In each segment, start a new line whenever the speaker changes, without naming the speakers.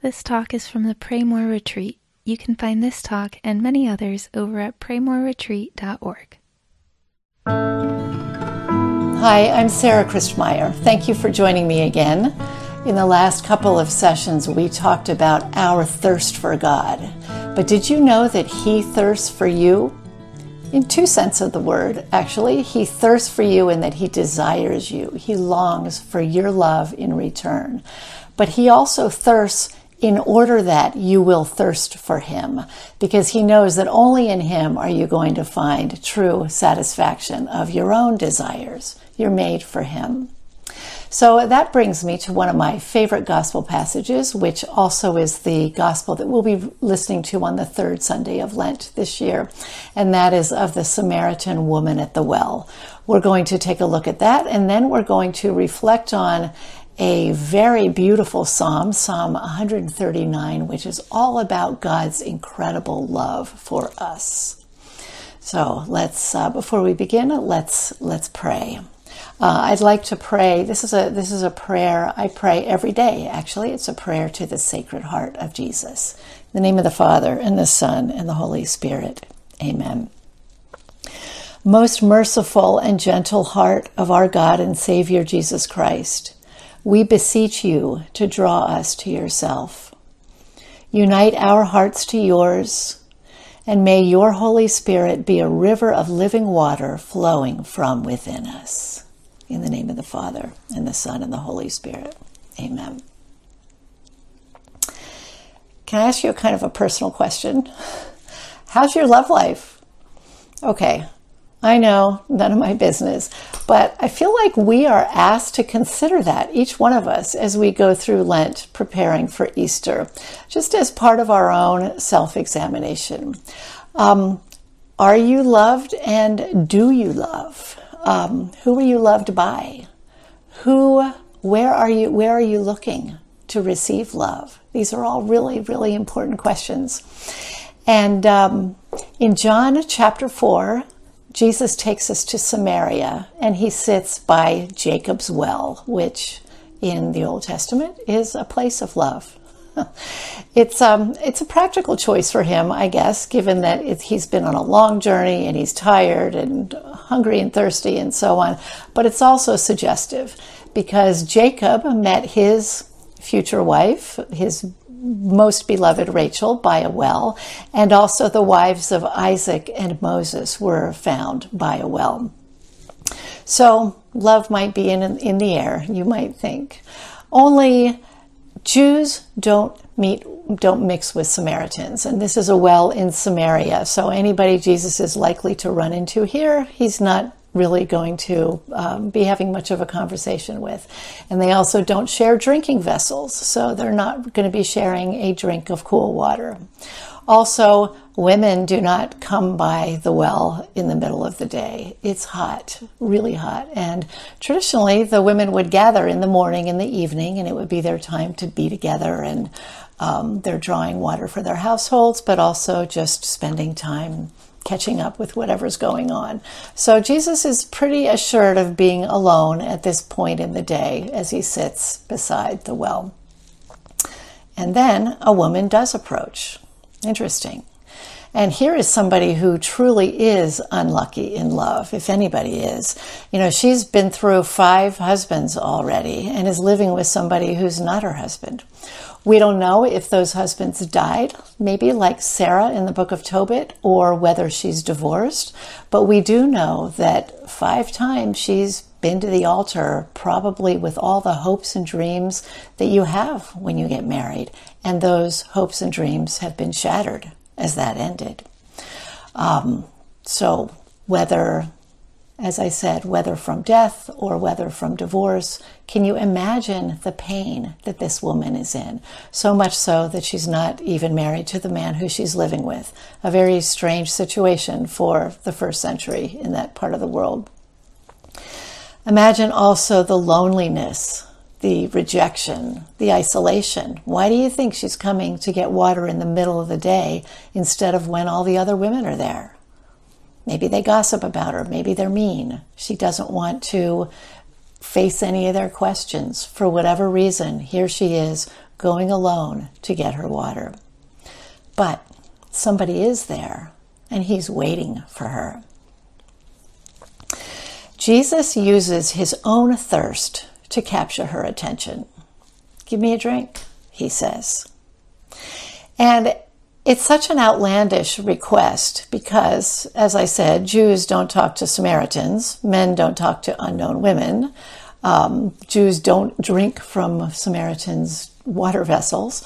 This talk is from the Pray More Retreat. You can find this talk and many others over at praymoreretreat.org.
Hi, I'm Sarah Christmeyer. Thank you for joining me again. In the last couple of sessions, we talked about our thirst for God. But did you know that He thirsts for you? In two senses of the word, actually. He thirsts for you in that He desires you. He longs for your love in return. But He also thirsts in order that you will thirst for Him, because He knows that only in Him are you going to find true satisfaction of your own desires. You're made for Him. So that brings me to one of my favorite gospel passages, which also is the gospel that we'll be listening to on the third Sunday of Lent this year, and that is of the Samaritan woman at the well. We're going to take a look at that, and then we're going to reflect on a very beautiful psalm, Psalm 139, which is all about God's incredible love for us. So let's, before we begin, let's pray. I'd like to pray. This is a prayer I pray every day. Actually, it's a prayer to the Sacred Heart of Jesus. In the name of the Father and the Son and the Holy Spirit. Amen. Most merciful and gentle heart of our God and Savior Jesus Christ, we beseech you to draw us to yourself. Unite our hearts to yours, and may your Holy Spirit be a river of living water flowing from within us. In the name of the Father, and the Son, and the Holy Spirit. Amen. Can I ask you a kind of a personal question? How's your love life? Okay, I know, none of my business, but I feel like we are asked to consider that, each one of us, as we go through Lent preparing for Easter, just as part of our own self-examination. Are you loved, and do you love? Who are you loved by? Where are you looking to receive love? These are all really, really important questions. And in John chapter 4, Jesus takes us to Samaria, and He sits by Jacob's well, which in the Old Testament is a place of love. It's a practical choice for Him, I guess, given that he's been on a long journey and he's tired and hungry and thirsty and so on. But it's also suggestive because Jacob met his future wife, his most beloved Rachel, by a well, and also the wives of Isaac and Moses were found by a well. So love might be in the air, you might think. Only Jews don't mix with Samaritans, and this is a well in Samaria. So anybody Jesus is likely to run into here, He's not really going to be having much of a conversation with. And they also don't share drinking vessels, so they're not going to be sharing a drink of cool water. Also, women do not come by the well in the middle of the day. It's hot, really hot. And traditionally, the women would gather in the morning and the evening, and it would be their time to be together, and they're drawing water for their households, but also just spending time catching up with whatever's going on. So Jesus is pretty assured of being alone at this point in the day as He sits beside the well. And then a woman does approach. Interesting. And here is somebody who truly is unlucky in love, if anybody is. You know, she's been through 5 husbands already and is living with somebody who's not her husband. We don't know if those husbands died, maybe like Sarah in the book of Tobit, or whether she's divorced. But we do know that 5 times she's been to the altar, probably with all the hopes and dreams that you have when you get married. And those hopes and dreams have been shattered as that ended. So whether, as I said, whether from death or whether from divorce, can you imagine the pain that this woman is in? So much so that she's not even married to the man who she's living with. A very strange situation for the first century in that part of the world. Imagine also the loneliness, the rejection, the isolation. Why do you think she's coming to get water in the middle of the day instead of when all the other women are there? Maybe they gossip about her. Maybe they're mean. She doesn't want to face any of their questions. For whatever reason, here she is going alone to get her water. But somebody is there, and he's waiting for her. Jesus uses his own thirst to capture her attention. "Give me a drink," he says. And it's such an outlandish request because, as I said, Jews don't talk to Samaritans. Men don't talk to unknown women. Jews don't drink from Samaritans' water vessels.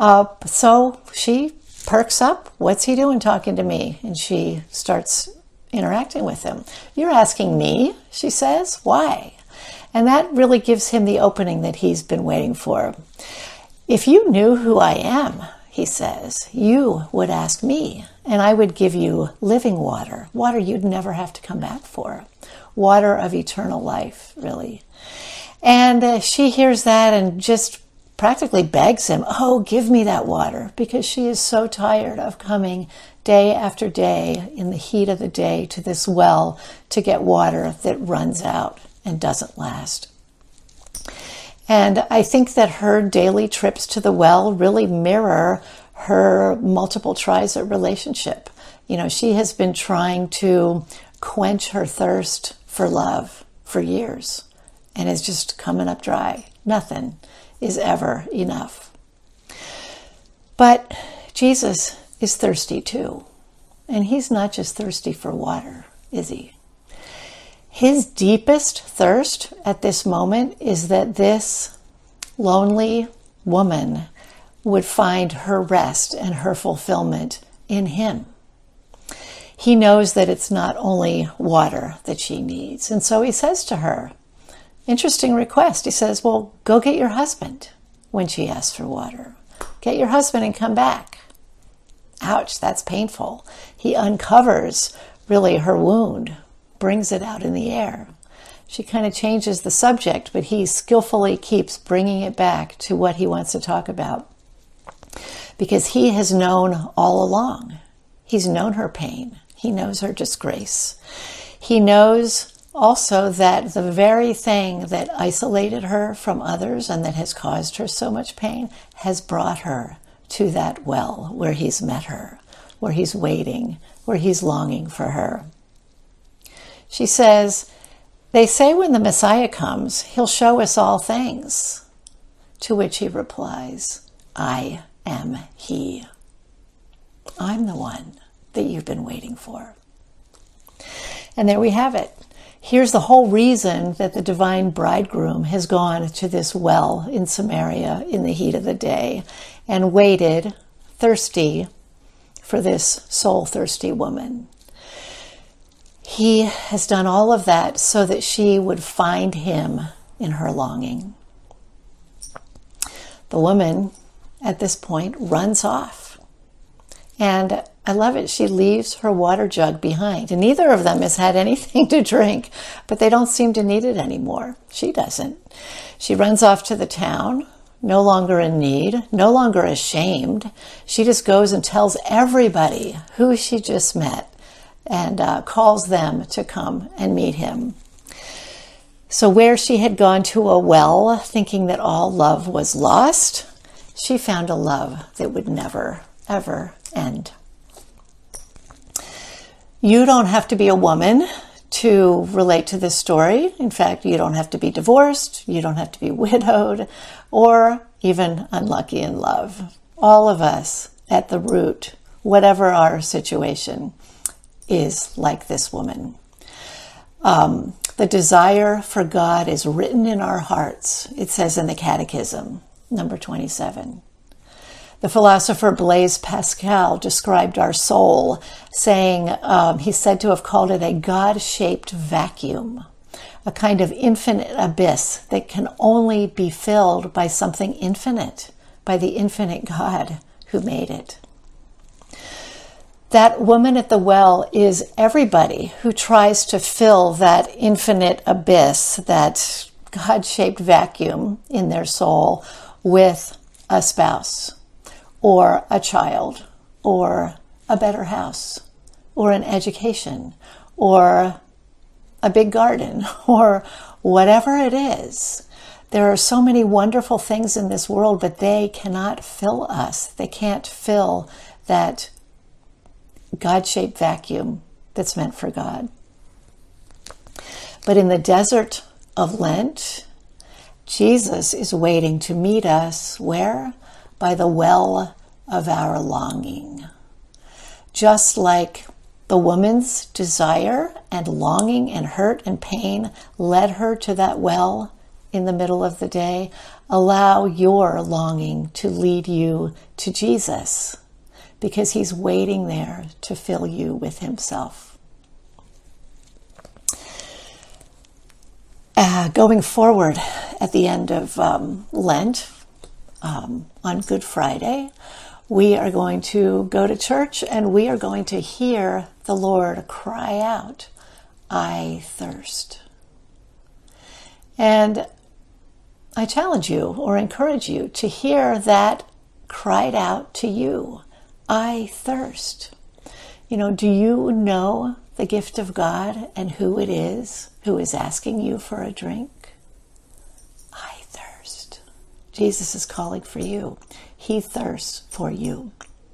So she perks up. "What's he doing talking to me?" And she starts interacting with him. "You're asking me," she says. "Why?" And that really gives him the opening that he's been waiting for. "If you knew who I am," he says, "you would ask me, and I would give you living water, water you'd never have to come back for, water of eternal life, really." And she hears that and just practically begs him, "Oh, give me that water," because she is so tired of coming day after day in the heat of the day to this well to get water that runs out and doesn't last. And I think that her daily trips to the well really mirror her multiple tries at relationship. You know, she has been trying to quench her thirst for love for years and is just coming up dry. Nothing is ever enough. But Jesus is thirsty too. And he's not just thirsty for water, is he? His deepest thirst at this moment is that this lonely woman would find her rest and her fulfillment in him. He knows that it's not only water that she needs. And so he says to her, interesting request. He says, "Well, go get your husband," when she asks for water. "Get your husband and come back." Ouch, that's painful. He uncovers really her wound, brings it out in the air. She kind of changes the subject, but he skillfully keeps bringing it back to what he wants to talk about. Because he has known all along. He's known her pain. He knows her disgrace. He knows also that the very thing that isolated her from others and that has caused her so much pain has brought her to that well where he's met her, where he's waiting, where he's longing for her. She says, "They say when the Messiah comes, he'll show us all things." To which he replies, "I am he. I'm the one that you've been waiting for." And there we have it. Here's the whole reason that the divine bridegroom has gone to this well in Samaria in the heat of the day and waited, thirsty, for this soul-thirsty woman. He has done all of that so that she would find him in her longing. The woman, at this point, runs off. And I love it. She leaves her water jug behind. And neither of them has had anything to drink, but they don't seem to need it anymore. She doesn't. She runs off to the town, no longer in need, no longer ashamed. She just goes and tells everybody who she just met and calls them to come and meet him. So where she had gone to a well, thinking that all love was lost, she found a love that would never, ever end. You don't have to be a woman to relate to this story. In fact, you don't have to be divorced, you don't have to be widowed, or even unlucky in love. All of us, at the root, whatever our situation, is like this woman. The desire for God is written in our hearts. It says in the Catechism, number 27. The philosopher Blaise Pascal described our soul, saying he's said to have called it a God-shaped vacuum, a kind of infinite abyss that can only be filled by something infinite, by the infinite God who made it. That woman at the well is everybody who tries to fill that infinite abyss, that God-shaped vacuum in their soul with a spouse, or a child, or a better house, or an education, or a big garden, or whatever it is There are so many wonderful things in this world, but they cannot fill us. They can't fill that God-shaped vacuum that's meant for God. But in the desert of Lent, Jesus is waiting to meet us where? By the well of our longing. Just like the woman's desire and longing and hurt and pain led her to that well in the middle of the day, allow your longing to lead you to Jesus, because he's waiting there to fill you with himself. Going forward at the end of Lent, on Good Friday, we are going to go to church and we are going to hear the Lord cry out, "I thirst." And I challenge you or encourage you to hear that cried out to you, "I thirst." Do you know the gift of God and who it is who is asking you for a drink? I thirst. Jesus is calling for you. He thirsts for you.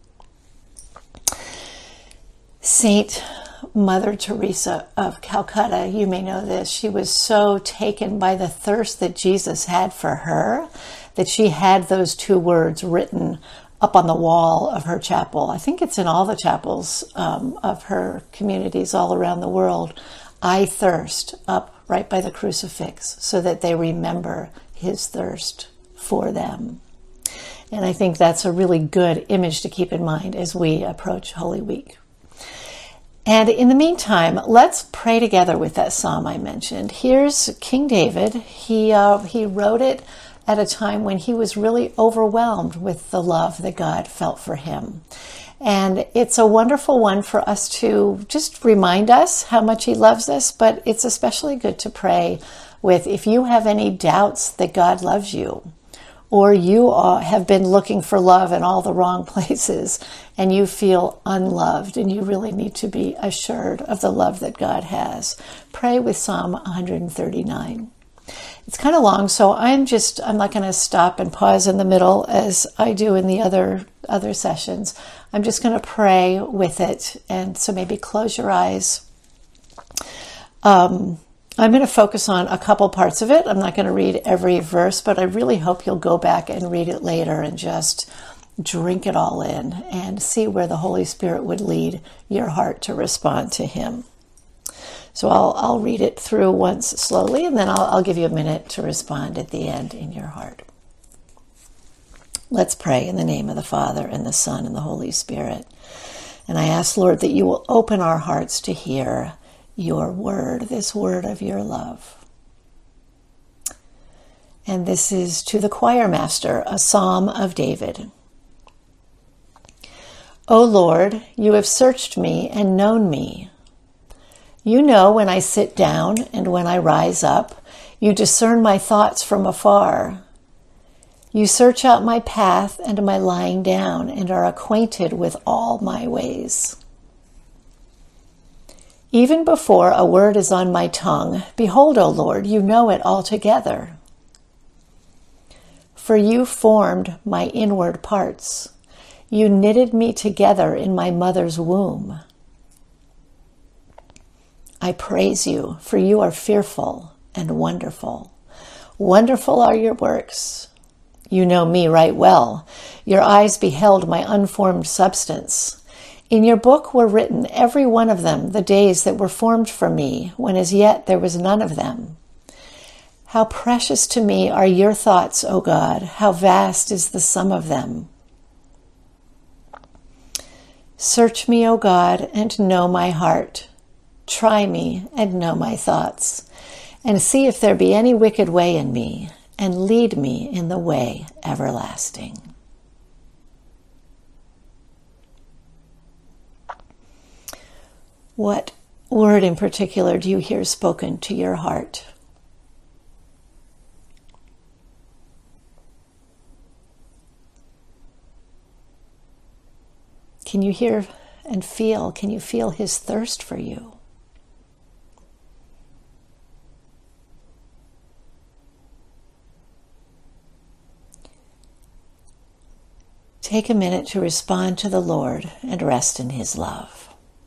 Saint Mother Teresa of Calcutta, you may know this, she was so taken by the thirst that Jesus had for her that she had those two words written up on the wall of her chapel. I think it's in all the chapels of her communities all around the world. "I thirst," up right by the crucifix, so that they remember his thirst for them. And I think that's a really good image to keep in mind as we approach Holy Week. And in the meantime, let's pray together with that psalm I mentioned. Here's King David. He wrote it at a time when he was really overwhelmed with the love that God felt for him. And it's a wonderful one for us to just remind us how much he loves us, but it's especially good to pray with if you have any doubts that God loves you, or you have been looking for love in all the wrong places and you feel unloved and you really need to be assured of the love that God has. Pray with Psalm 139. It's kind of long, so I'm not going to stop and pause in the middle as I do in the other sessions. I'm just going to pray with it, and so maybe close your eyes. I'm going to focus on a couple parts of it. I'm not going to read every verse, but I really hope you'll go back and read it later and just drink it all in and see where the Holy Spirit would lead your heart to respond to him. So I'll read it through once slowly, and then I'll give you a minute to respond at the end in your heart. Let's pray in the name of the Father, and the Son, and the Holy Spirit. And I ask, Lord, that you will open our hearts to hear your word, this word of your love. And this is to the choir master, a psalm of David. O Lord, you have searched me and known me. You know when I sit down and when I rise up. You discern my thoughts from afar. You search out my path and my lying down and are acquainted with all my ways. Even before a word is on my tongue, behold, O Lord, you know it altogether. For you formed my inward parts. You knitted me together in my mother's womb. I praise you, for you are fearful and wonderful. Wonderful are your works. You know me right well. Your eyes beheld my unformed substance. In your book were written, every one of them, the days that were formed for me, when as yet there was none of them. How precious to me are your thoughts, O God! How vast is the sum of them! Search me, O God, and know my heart. Try me and know my thoughts, and see if there be any wicked way in me, and lead me in the way everlasting. What word in particular do you hear spoken to your heart? Can you hear and feel, can you feel his thirst for you? take a minute to respond to the Lord and rest in His love.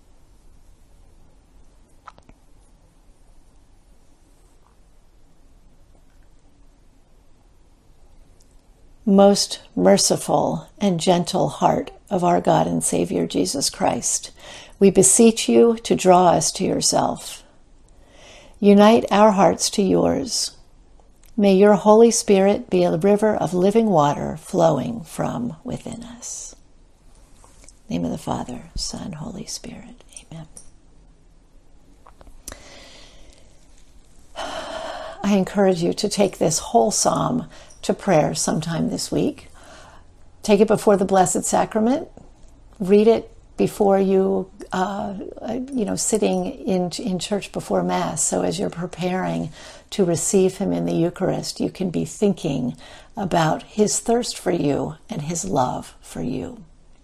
Most merciful and gentle heart of our God and Savior Jesus Christ, we beseech you to draw us to yourself. Unite our hearts to yours. May your Holy Spirit be a river of living water flowing from within us. In the name of the Father, Son, Holy Spirit. Amen. I encourage you to take this whole psalm to prayer sometime this week. Take it before the Blessed Sacrament. Read it before you, sitting in church before Mass. So as you're preparing to receive Him in the Eucharist, you can be thinking about His thirst for you and His love for you.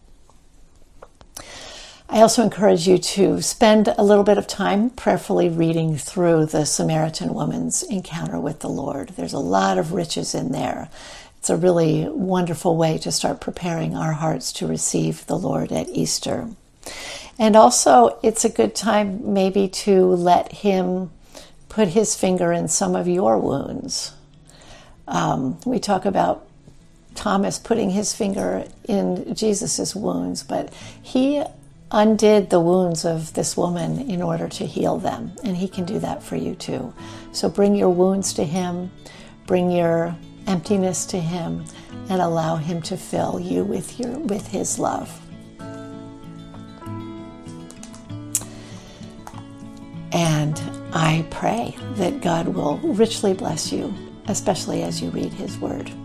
I also encourage you to spend a little bit of time prayerfully reading through the Samaritan woman's encounter with the Lord. There's a lot of riches in there. It's a really wonderful way to start preparing our hearts to receive the Lord at Easter. And also, it's a good time maybe to let Him put His finger in some of your wounds. We talk about Thomas putting his finger in Jesus's wounds, but He undid the wounds of this woman in order to heal them, and He can do that for you too. So bring your wounds to Him, bring your emptiness to Him, and allow Him to fill you with His love. And I pray that God will richly bless you, especially as you read His Word.